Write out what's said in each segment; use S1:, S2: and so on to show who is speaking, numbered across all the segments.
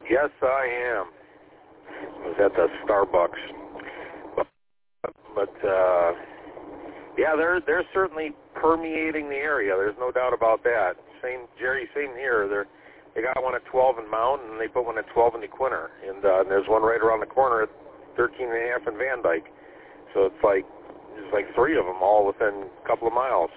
S1: Yes, I am. I was at the Starbucks. But yeah, they're certainly permeating the area. There's no doubt about that. Same here. They got one at 12 in Mountain, and they put one at 12 in DeQuinter. And there's one right around the corner at 13.5 in Van Dyke. So there's like three of them all within a couple of miles.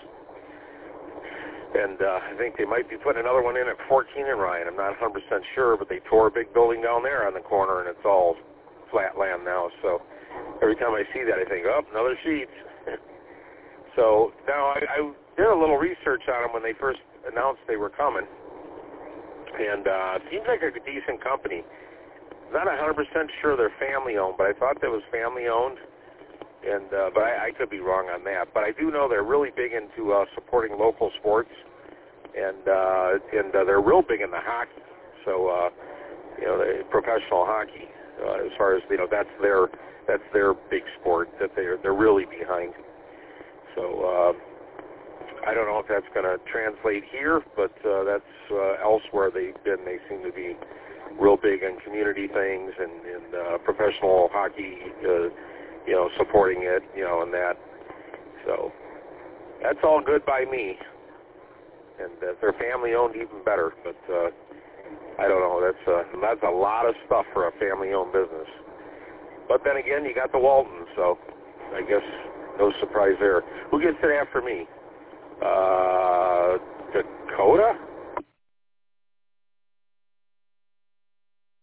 S1: And I think they might be putting another one in at 14 in Ryan. I'm not 100% sure, but they tore a big building down there on the corner, and it's all flat land now. So every time I see that, I think, oh, another Sheetz. So now I did a little research on them when they first announced they were coming. And it seems like a decent company. Not 100% sure they're family-owned, but I thought that was family-owned. And but I could be wrong on that. But I do know they're really big into supporting local sports, and they're real big into hockey. So professional hockey, as far as that's their big sport that they're really behind. So I don't know if that's going to translate here, but that's elsewhere they seem to be real big on community things and professional hockey. Supporting it, and that. So that's all good by me. And if they're family-owned, even better. But I don't know. That's a lot of stuff for a family-owned business. But then again, you got the Waltons, so I guess no surprise there. Who gets it after me? Dakota?